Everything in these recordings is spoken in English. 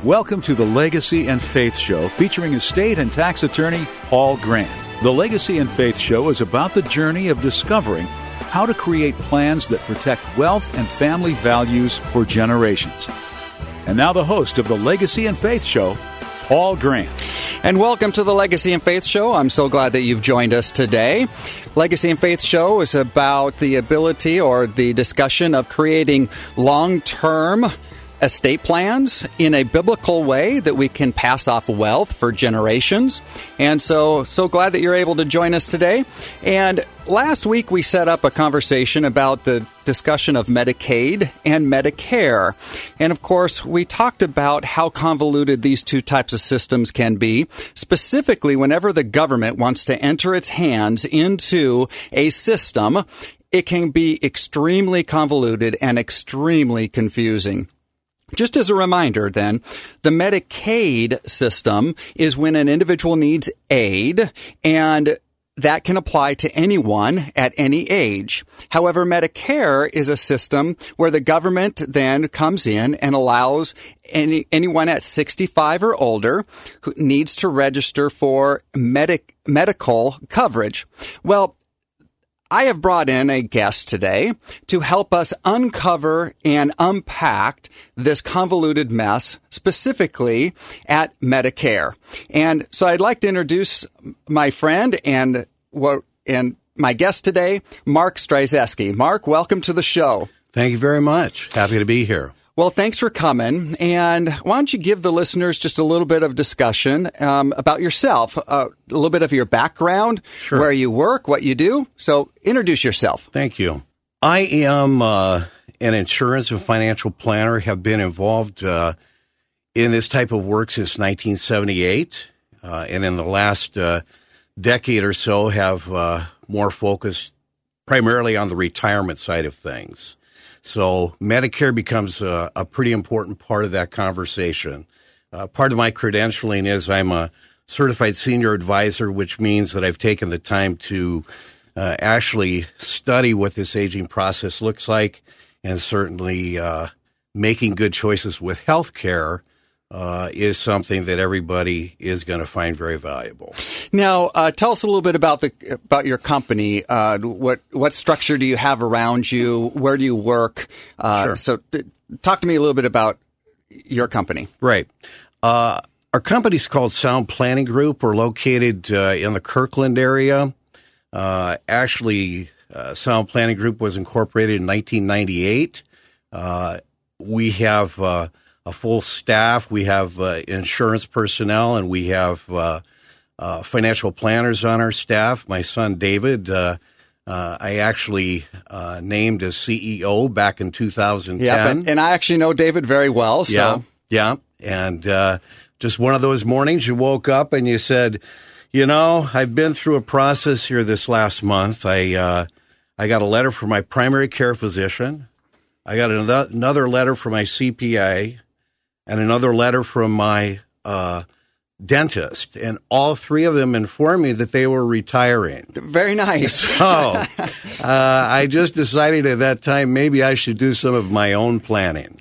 Welcome to the Legacy and Faith Show, featuring estate and tax attorney Paul Grant. The Legacy and Faith Show is about the journey of discovering how to create plans that protect wealth and family values for generations. And now the host of the Legacy and Faith Show, Paul Grant. And welcome to the Legacy and Faith Show. I'm so glad that you've joined us today. Legacy and Faith Show is about the ability or the discussion of creating long-term estate plans in a biblical way that we can pass off wealth for generations. And so glad that you're able to join us today. And last week we set up a conversation about the discussion of Medicaid and Medicare. And of course, we talked about how convoluted these two types of systems can be, specifically whenever the government wants to enter its hands into a system. It can be extremely convoluted and extremely confusing. Just as a reminder, then, the Medicaid system is when an individual needs aid, and that can apply to anyone at any age. However, Medicare is a system where the government then comes in and allows anyone at 65 or older who needs to register for medical coverage. Well, I have brought in a guest today to help us uncover and unpack this convoluted mess, specifically at Medicare. And so I'd like to introduce my friend and my guest today, Mark Stryzewski. Mark, welcome to the show. Thank you very much. Happy to be here. Well, thanks for coming. And why don't you give the listeners just a little bit of discussion about yourself, a little bit of your background, Sure. Where you work, what you do. So introduce yourself. Thank you. I am an insurance and financial planner, have been involved in this type of work since 1978. And in the last decade or so have more focused primarily on the retirement side of things. So Medicare becomes a pretty important part of that conversation. Part of my credentialing is I'm a certified senior advisor, which means that I've taken the time to actually study what this aging process looks like, and certainly making good choices with health care is something that everybody is going to find very valuable. Now, tell us a little bit about your company. What structure do you have around you? Where do you work? Sure. So, talk to me a little bit about your company. Right. Our company's called Sound Planning Group. We're located in the Kirkland area. Actually, Sound Planning Group was incorporated in 1998. We have a full staff. We have insurance personnel, and we have financial planners on our staff. My son, David, I actually named as CEO back in 2010. Yeah, and I actually know David very well. So. Yeah. And just one of those mornings you woke up and you said, I've been through a process here this last month. I got a letter from my primary care physician. I got another letter from my CPA. And another letter from my dentist, and all three of them informed me that they were retiring. Very nice. So I just decided at that time maybe I should do some of my own planning.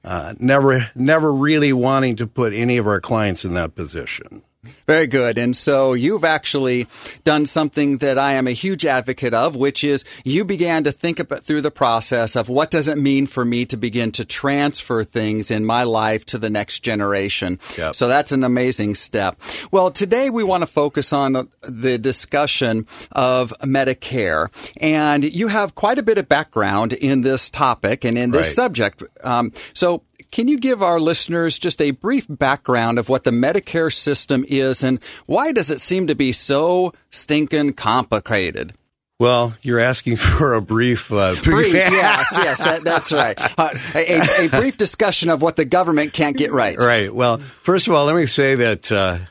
Never really wanting to put any of our clients in that position. Very good. And so you've actually done something that I am a huge advocate of, which is you began to think about through the process of what does it mean for me to begin to transfer things in my life to the next generation. Yep. So that's an amazing step. Well, today we want to focus on the discussion of Medicare. And you have quite a bit of background in this topic and in this Right. subject. So can you give our listeners just a brief background of what the Medicare system is and why does it seem to be so stinking complicated? Well, you're asking for a brief Yes, that's right. A brief discussion of what the government can't get right. Right. Well, first of all, let me say that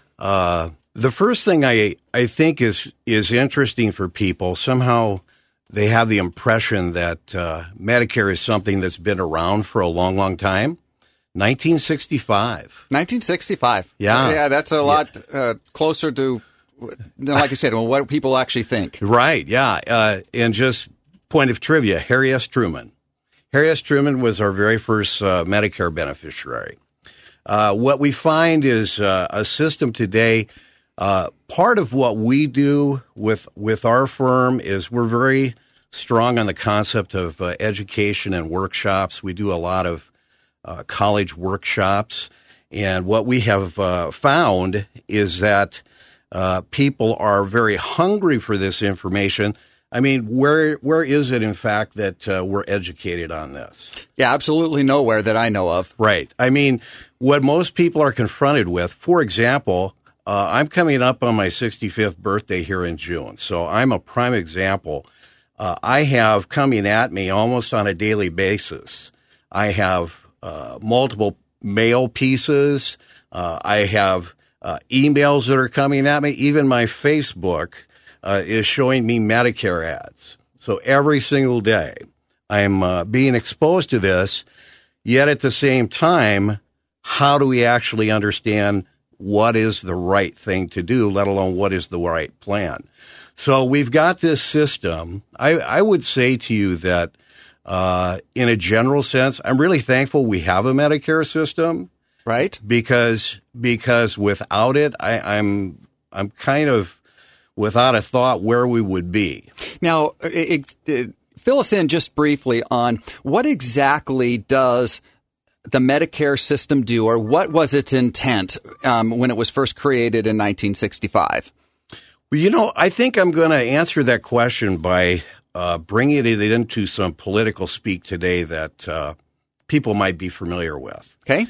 the first thing I think is interesting for people, somehow they have the impression that Medicare is something that's been around for a long, long time. 1965. 1965. Yeah. Yeah, that's a lot closer to, like I said, what people actually think. Right, yeah. And just point of trivia, Harry S. Truman. Harry S. Truman was our very first Medicare beneficiary. What we find is a system today. Part of what we do with our firm is we're very strong on the concept of education and workshops. We do a lot of college workshops. And what we have found is that people are very hungry for this information. I mean, where is it, in fact, that we're educated on this? Yeah, absolutely nowhere that I know of. Right. I mean, what most people are confronted with, for example, I'm coming up on my 65th birthday here in June, so I'm a prime example. I have coming at me almost on a daily basis. I have multiple mail pieces. I have emails that are coming at me. Even my Facebook is showing me Medicare ads. So every single day I'm being exposed to this, yet at the same time, how do we actually understand what is the right thing to do, let alone what is the right plan? So we've got this system. I would say to you that in a general sense, I'm really thankful we have a Medicare system. Right. Because without it, I'm kind of without a thought where we would be. Now, fill us in just briefly on what exactly does the Medicare system do, or what was its intent when it was first created in 1965? Well, I think I'm going to answer that question by bringing it into some political speak today that people might be familiar with. Okay.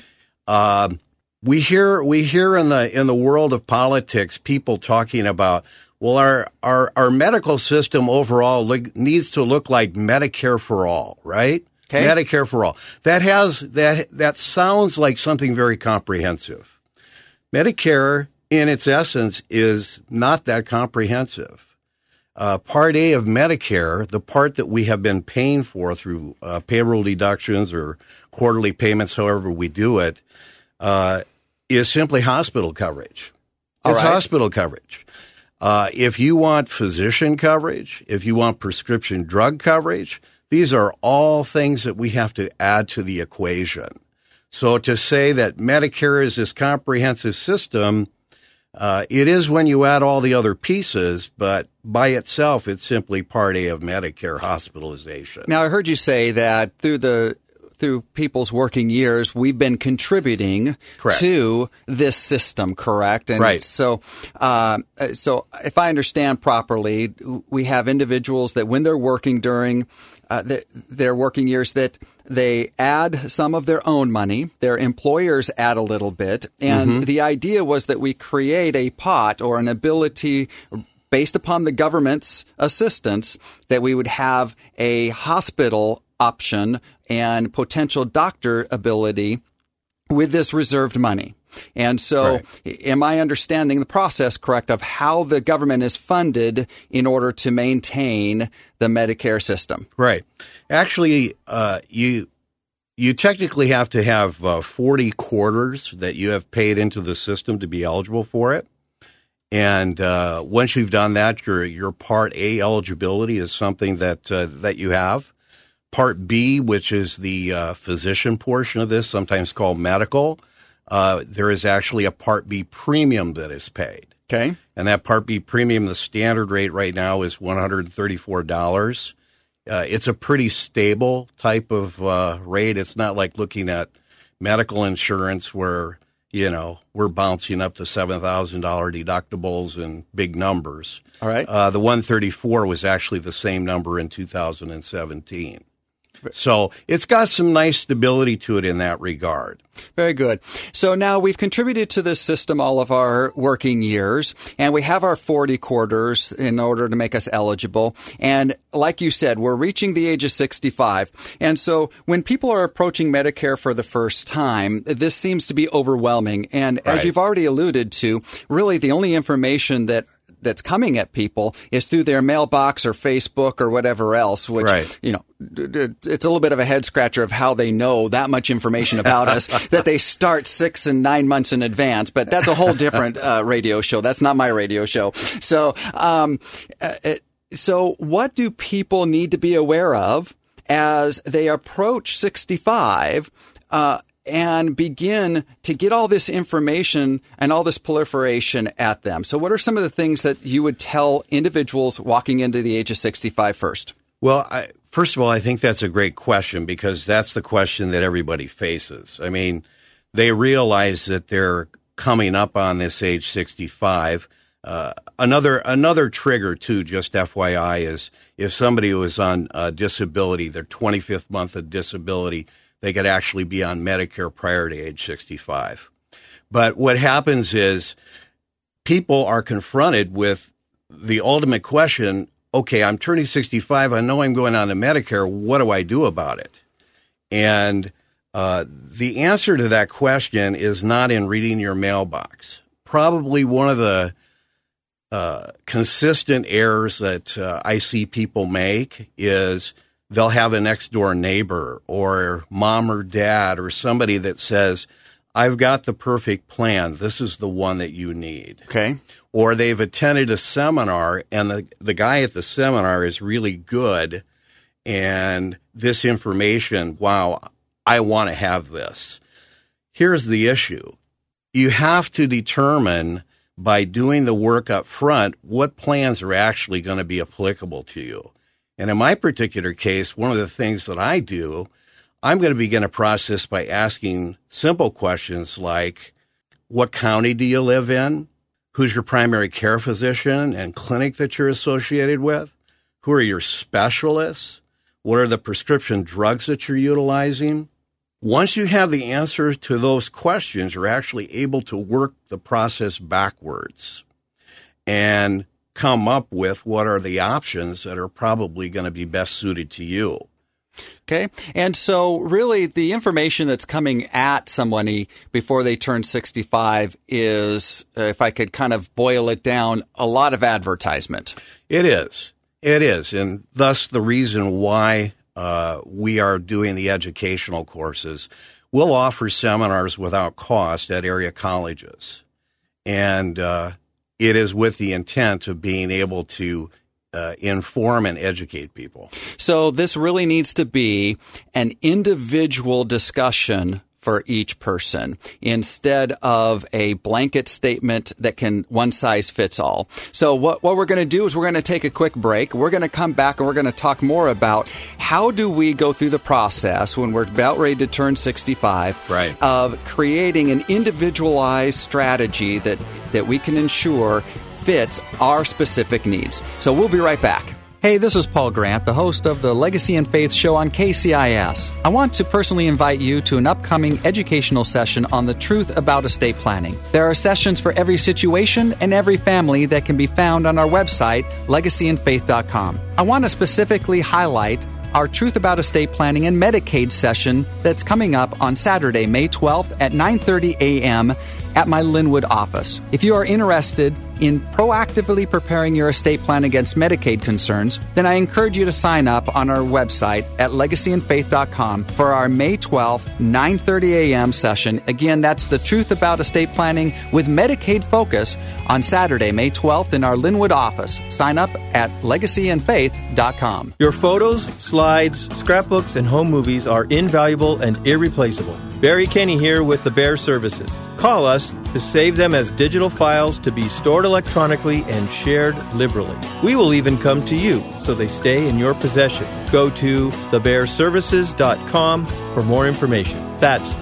We hear in the world of politics people talking about, well, our medical system overall needs to look like Medicare for all, right? Okay. Medicare for all. That sounds like something very comprehensive. Medicare, in its essence, is not that comprehensive. Part A of Medicare, the part that we have been paying for through payroll deductions or quarterly payments, however we do it, is simply hospital coverage. It's hospital coverage. If you want physician coverage, if you want prescription drug coverage, these are all things that we have to add to the equation. So to say that Medicare is this comprehensive system, it is when you add all the other pieces, but by itself, it's simply Part A of Medicare, hospitalization. Now, I heard you say that through people's working years, we've been contributing to this system, correct? And right. So if I understand properly, we have individuals that when they're working during their working years, that they add some of their own money, their employers add a little bit, and the idea was that we create a pot or an ability based upon the government's assistance that we would have a hospital option and potential doctor ability with this reserved money. And so am I understanding the process correct of how the government is funded in order to maintain the Medicare system? Right. Actually, you technically have to have 40 quarters that you have paid into the system to be eligible for it. And once you've done that, your Part A eligibility is something that you have. Part B, which is the physician portion of this, sometimes called medical, there is actually a Part B premium that is paid. Okay. And that Part B premium, the standard rate right now is $134. It's a pretty stable type of rate. It's not like looking at medical insurance where, we're bouncing up to $7,000 deductibles and big numbers. All right. The 134 was actually the same number in 2017. So it's got some nice stability to it in that regard. Very good. So now we've contributed to this system all of our working years, and we have our 40 quarters in order to make us eligible. And like you said, we're reaching the age of 65. And so when people are approaching Medicare for the first time, this seems to be overwhelming. And as you've already alluded to, really the only information that's coming at people is through their mailbox or Facebook or whatever else, which, it's a little bit of a head scratcher of how they know that much information about us that they start 6 and 9 months in advance. But that's a whole different radio show. That's not my radio show. So, so what do people need to be aware of as they approach 65? and begin to get all this information and all this proliferation at them. So what are some of the things that you would tell individuals walking into the age of 65 first? Well, first of all, I think that's a great question because that's the question that everybody faces. I mean, they realize that they're coming up on this age 65. Another trigger, too, just FYI, is if somebody was on disability, their 25th month of disability, they could actually be on Medicare prior to age 65. But what happens is people are confronted with the ultimate question, okay, I'm turning 65. I know I'm going on to Medicare. What do I do about it? And the answer to that question is not in reading your mailbox. Probably one of the consistent errors that I see people make is they'll have a next door neighbor or mom or dad or somebody that says, I've got the perfect plan. This is the one that you need. Okay. Or they've attended a seminar and the guy at the seminar is really good and this information, wow, I want to have this. Here's the issue. You have to determine by doing the work up front what plans are actually going to be applicable to you. And in my particular case, one of the things that I do, I'm going to begin a process by asking simple questions like, what county do you live in? Who's your primary care physician and clinic that you're associated with? Who are your specialists? What are the prescription drugs that you're utilizing? Once you have the answers to those questions, you're actually able to work the process backwards and come up with what are the options that are probably going to be best suited to you. Okay. And so really the information that's coming at somebody before they turn 65 is, if I could kind of boil it down, a lot of advertisement. It is. It is. And thus the reason why we are doing the educational courses. We'll offer seminars without cost at area colleges. And it is with the intent of being able to inform and educate people. So this really needs to be an individual discussion for each person instead of a blanket statement that can one size fits all. So what we're going to do is we're going to take a quick break. We're going to come back and we're going to talk more about how do we go through the process when we're about ready to turn 65 right. of creating an individualized strategy that we can ensure fits our specific needs. So we'll be right back. Hey, this is Paul Grant, the host of the Legacy and Faith Show on KCIS. I want to personally invite you to an upcoming educational session on the truth about estate planning. There are sessions for every situation and every family that can be found on our website, legacyandfaith.com. I want to specifically highlight our Truth About Estate Planning and Medicaid session that's coming up on Saturday, May 12th at 9:30 a.m. at my Linwood office. If you are interested in proactively preparing your estate plan against Medicaid concerns, then I encourage you to sign up on our website at legacyandfaith.com for our May 12th, 9:30 a.m. session. Again, that's the Truth About Estate Planning with Medicaid focus on Saturday, May 12th in our Linwood office. Sign up at legacyandfaith.com. Your photos, slides, scrapbooks, and home movies are invaluable and irreplaceable. Barry Kenny here with the Bear Services. Call us to save them as digital files to be stored electronically and shared liberally. We will even come to you so they stay in your possession. Go to thebearservices.com for more information. That's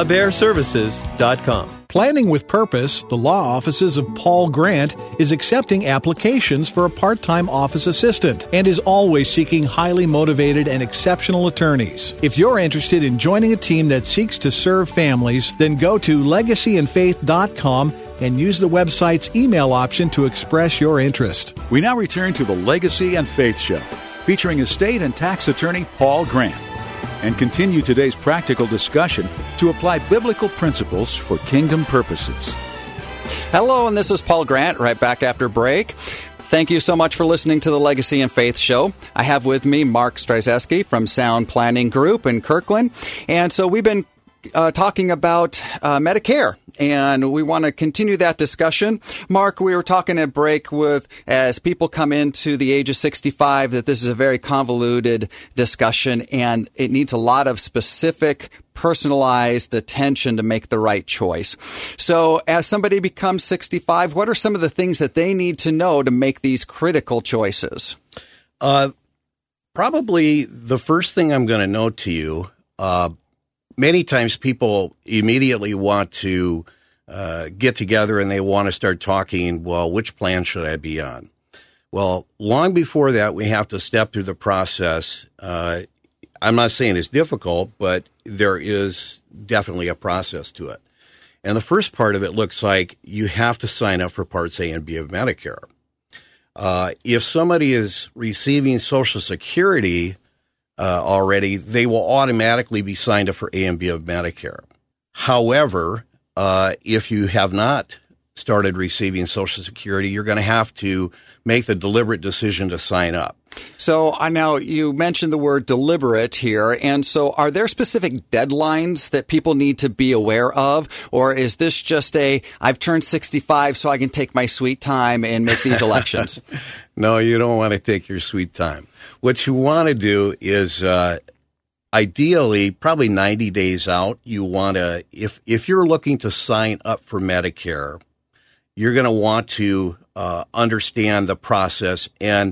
thebearservices.com. Planning with Purpose, the law offices of Paul Grant, is accepting applications for a part-time office assistant and is always seeking highly motivated and exceptional attorneys. If you're interested in joining a team that seeks to serve families, then go to legacyandfaith.com and use the website's email option to express your interest. We now return to the Legacy and Faith Show, featuring estate and tax attorney Paul Grant, and continue today's practical discussion to apply biblical principles for kingdom purposes. Hello, and this is Paul Grant, right back after break. Thank you so much for listening to the Legacy and Faith Show. I have with me Mark Stryzewski from Sound Planning Group in Kirkland. And so we've been talking about Medicare, and we want to continue that discussion. Mark, we were talking at break with, as people come into the age of 65, that this is a very convoluted discussion, and it needs a lot of specific personalized attention to make the right choice. So as somebody becomes 65, what are some of the things that they need to know to make these critical choices? Probably the first thing I'm going to note to you, many times people immediately want to get together and they want to start talking, well, which plan should I be on? Well, long before that, we have to step through the process. I'm not saying it's difficult, but there is definitely a process to it. And the first part of it looks like you have to sign up for Parts A and B of Medicare. If somebody is receiving Social Security already, they will automatically be signed up for A and B of Medicare. However, if you have not started receiving Social Security, you're going to have to make the deliberate decision to sign up. So now you mentioned the word deliberate here, and so are there specific deadlines that people need to be aware of, or is this just I've turned 65 so I can take my sweet time and make these elections? No, you don't want to take your sweet time. What you want to do is ideally, probably 90 days out, you want to, if you're looking to sign up for Medicare, you're going to want to understand the process. And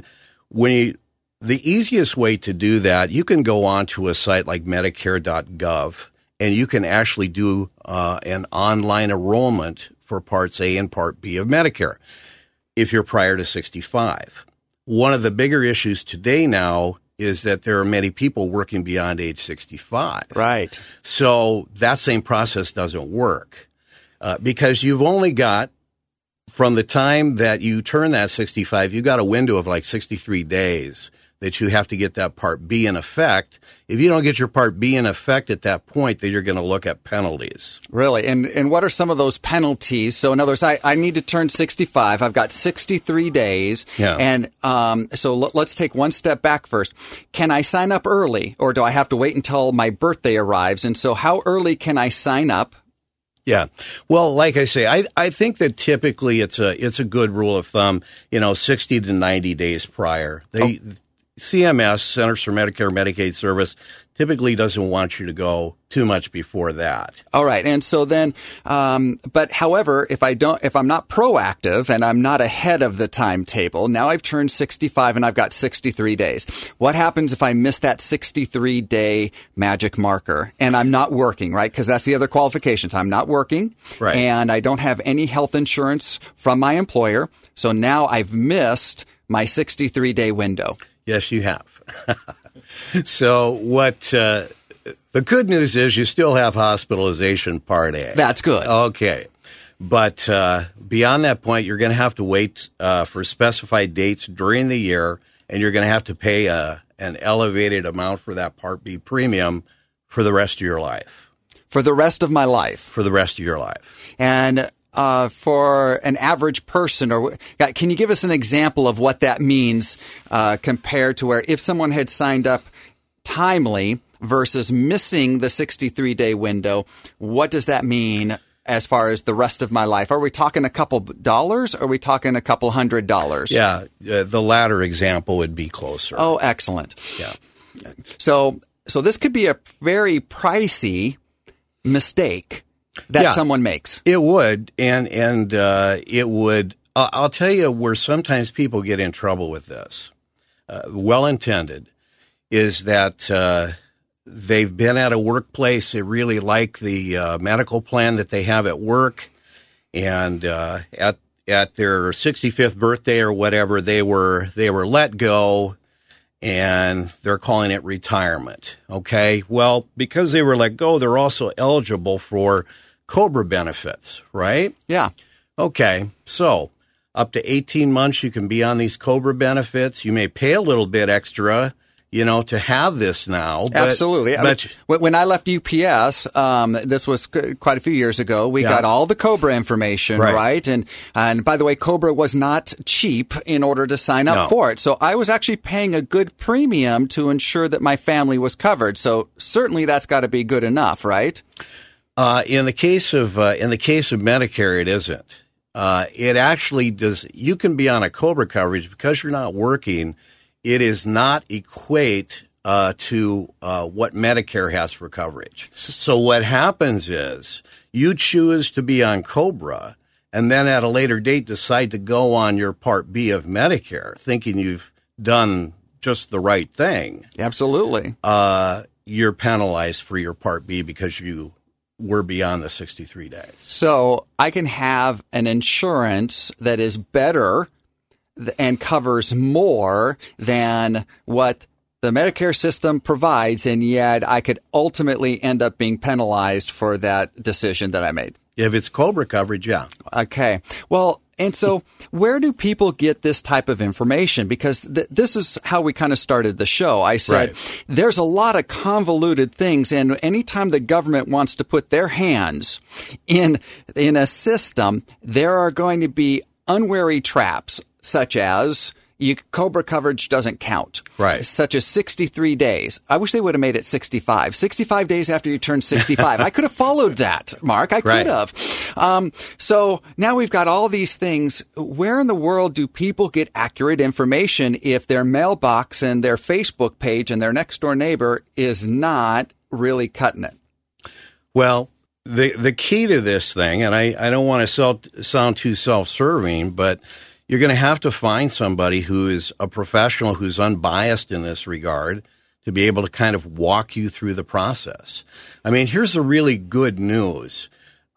the easiest way to do that, you can go on to a site like Medicare.gov, and you can actually do an online enrollment for Parts A and Part B of Medicare if you're prior to 65. One of the bigger issues today now is that there are many people working beyond age 65. Right. So that same process doesn't work because you've only got, from the time that you turn that 65, you've got a window of like 63 days that you have to get that Part B in effect. If you don't get your Part B in effect at that point, then you're going to look at penalties. Really? And what are some of those penalties? So in other words, I need to turn 65. I've got 63 days. Yeah. And so let's take one step back first. Can I sign up early, or do I have to wait until my birthday arrives? And so how early can I sign up? Yeah. Well, like I say, I think that typically it's a good rule of thumb, 60 to 90 days prior. CMS, Centers for Medicare and Medicaid Service, typically doesn't want you to go too much before that. All right. And so then, but however, if I'm not proactive and I'm not ahead of the timetable, now I've turned 65 and I've got 63 days. What happens if I miss that 63-day magic marker and I'm not working, right? Because that's the other qualifications. I'm not working, right, and I don't have any health insurance from my employer. So now I've missed my 63-day window. Yes, you have. So what the good news is you still have hospitalization Part A. That's good. Okay. But beyond that point, you're going to have to wait for specified dates during the year, and you're going to have to pay an elevated amount for that Part B premium for the rest of your life. For the rest of my life? For the rest of your life. And for an average person, or can you give us an example of what that means compared to where if someone had signed up timely versus missing the 63-day window, what does that mean as far as the rest of my life? Are we talking a couple dollars, or are we talking a couple $100? Yeah, the latter example would be closer. Oh, excellent. Yeah. So this could be a very pricey mistake that someone makes. It would, and it would. I'll tell you where sometimes people get in trouble with this. Well-intended is that they've been at a workplace, they really like the medical plan that they have at work, and at their 65th birthday or whatever, they were let go, and they're calling it retirement. Okay, well, because they were let go, they're also eligible for COBRA benefits, right? Yeah. Okay, so up to 18 months you can be on these COBRA benefits. You may pay a little bit extra, to have this now. But, absolutely. When I left UPS, this was quite a few years ago, we got all the COBRA information, right? And by the way, COBRA was not cheap in order to sign up for it. So I was actually paying a good premium to ensure that my family was covered. So certainly that's got to be good enough, right? In the case of Medicare, it isn't. It actually does. You can be on a COBRA coverage because you're not working. It is not equate to what Medicare has for coverage. So what happens is you choose to be on COBRA, and then at a later date decide to go on your Part B of Medicare, thinking you've done just the right thing. Absolutely. You're penalized for your Part B because you were beyond the 63 days. So I can have an insurance that is better and covers more than what the Medicare system provides, and yet I could ultimately end up being penalized for that decision that I made. If it's COBRA coverage, yeah. Okay. Well, and so where do people get this type of information? Because this is how we kind of started the show. I said, There's a lot of convoluted things, and anytime the government wants to put their hands in a system, there are going to be unwary traps, such as COBRA coverage doesn't count. Right. Such as 63 days. I wish they would have made it 65. 65 days after you turn 65. I could have followed that, Mark. I could have. So now we've got all these things. Where in the world do people get accurate information if their mailbox and their Facebook page and their next door neighbor is not really cutting it? Well, the key to this thing, and I don't want to sound too self-serving, but you're going to have to find somebody who is a professional, who's unbiased in this regard, to be able to kind of walk you through the process. I mean, here's the really good news.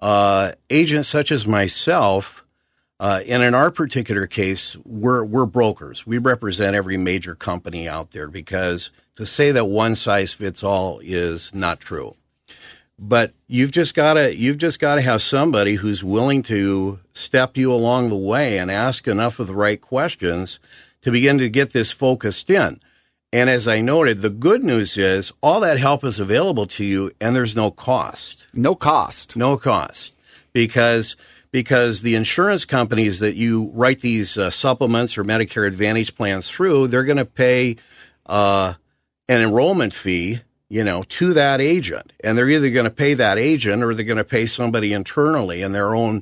Agents such as myself, and in our particular case, we're brokers. We represent every major company out there, because to say that one size fits all is not true. But you've just got to have somebody who's willing to step you along the way and ask enough of the right questions to begin to get this focused in. And as I noted, the good news is all that help is available to you, and there's no cost. No cost. No cost. Because the insurance companies that you write these supplements or Medicare Advantage plans through, they're going to pay an enrollment fee, to that agent. And they're either going to pay that agent or they're going to pay somebody internally in their own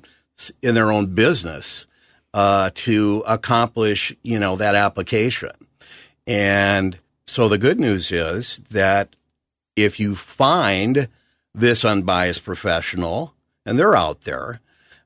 business to accomplish, that application. And so the good news is that if you find this unbiased professional, and they're out there,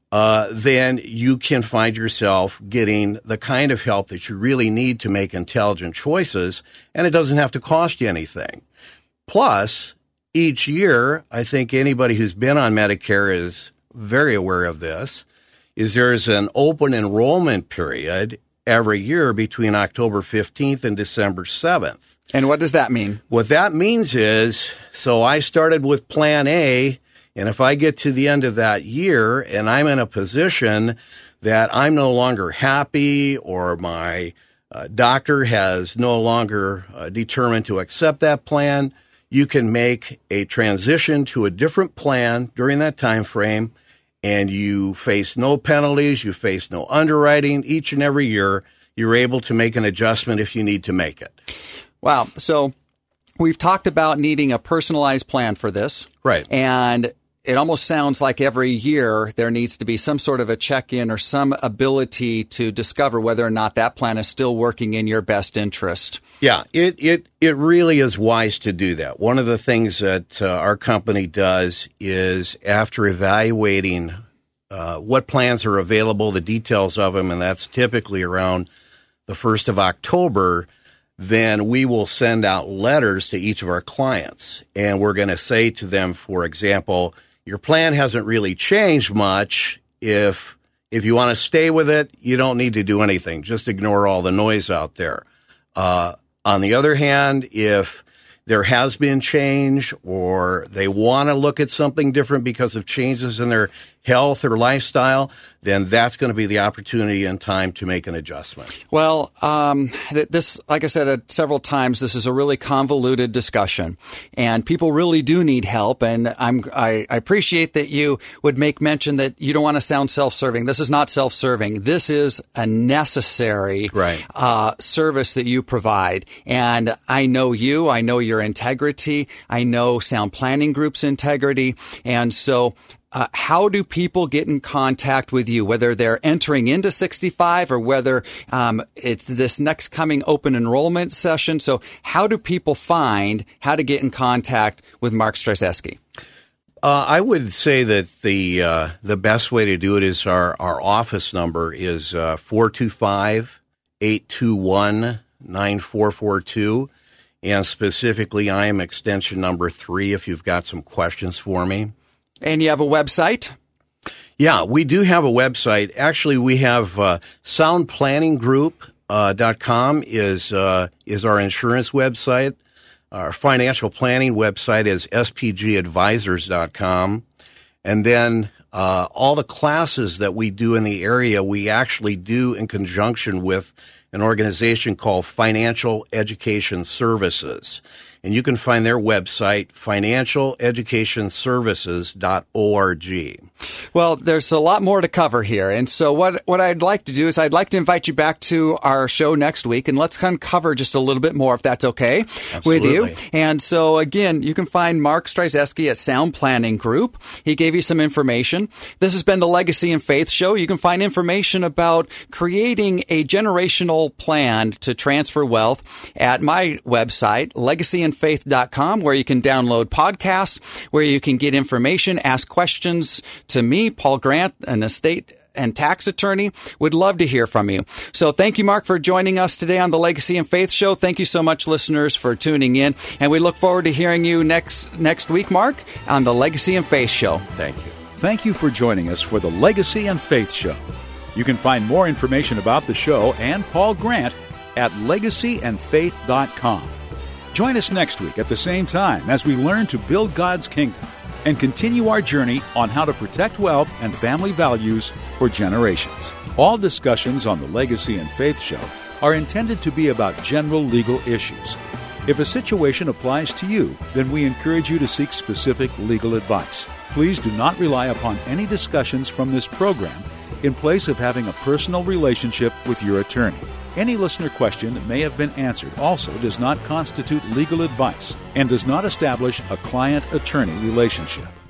then you can find yourself getting the kind of help that you really need to make intelligent choices, and it doesn't have to cost you anything. Plus, each year, I think anybody who's been on Medicare is very aware of this, is there's an open enrollment period every year between October 15th and December 7th. And what does that mean? What that means is, so I started with Plan A, and if I get to the end of that year and I'm in a position that I'm no longer happy, or my doctor has no longer determined to accept that plan, you can make a transition to a different plan during that time frame, and you face no penalties, you face no underwriting. Each and every year, you're able to make an adjustment if you need to make it. Wow. So we've talked about needing a personalized plan for this. Right. And it almost sounds like every year there needs to be some sort of a check-in or some ability to discover whether or not that plan is still working in your best interest. Yeah, it really is wise to do that. One of the things that our company does is, after evaluating what plans are available, the details of them, and that's typically around the 1st of October, then we will send out letters to each of our clients. And we're going to say to them, for example, your plan hasn't really changed much. If you want to stay with it, you don't need to do anything. Just ignore all the noise out there. On the other hand, if there has been change, or they want to look at something different because of changes in their health or lifestyle, then that's going to be the opportunity and time to make an adjustment. Well, this, like I said several times, this is a really convoluted discussion, and people really do need help. And I appreciate that you would make mention that you don't want to sound self-serving. This is not self-serving. This is a necessary service that you provide. And I know you. I know your integrity. I know Sound Planning Group's integrity. And so how do people get in contact with you, whether they're entering into 65 or whether it's this next coming open enrollment session? So how do people find how to get in contact with Mark Stryzewski? I would say that the best way to do it is our office number is 425-821-9442. And specifically, I am extension number 3 if you've got some questions for me. And you have a website? Yeah, we do have a website. Actually, we have soundplanninggroup.com is our insurance website. Our financial planning website is spgadvisors.com. And then all the classes that we do in the area, we actually do in conjunction with an organization called Financial Education Services. And you can find their website, financialeducationservices.org. Well, there's a lot more to cover here. And so what I'd like to do is I'd like to invite you back to our show next week, and let's kind of cover just a little bit more, if that's okay with you. And so, again, you can find Mark Stryzewski at Sound Planning Group. He gave you some information. This has been the Legacy and Faith Show. You can find information about creating a generational plan to transfer wealth at my website, legacyandfaith.com, where you can download podcasts, where you can get information, ask questions to me, Paul Grant, an estate and tax attorney. Would love to hear from you. So thank you, Mark, for joining us today on the Legacy and Faith Show. Thank you so much, listeners, for tuning in. And we look forward to hearing you next week, Mark, on the Legacy and Faith Show. Thank you. Thank you for joining us for the Legacy and Faith Show. You can find more information about the show and Paul Grant at legacyandfaith.com. Join us next week at the same time as we learn to build God's kingdom and continue our journey on how to protect wealth and family values for generations. All discussions on the Legacy and Faith Show are intended to be about general legal issues. If a situation applies to you, then we encourage you to seek specific legal advice. Please do not rely upon any discussions from this program in place of having a personal relationship with your attorney. Any listener question that may have been answered also does not constitute legal advice and does not establish a client-attorney relationship.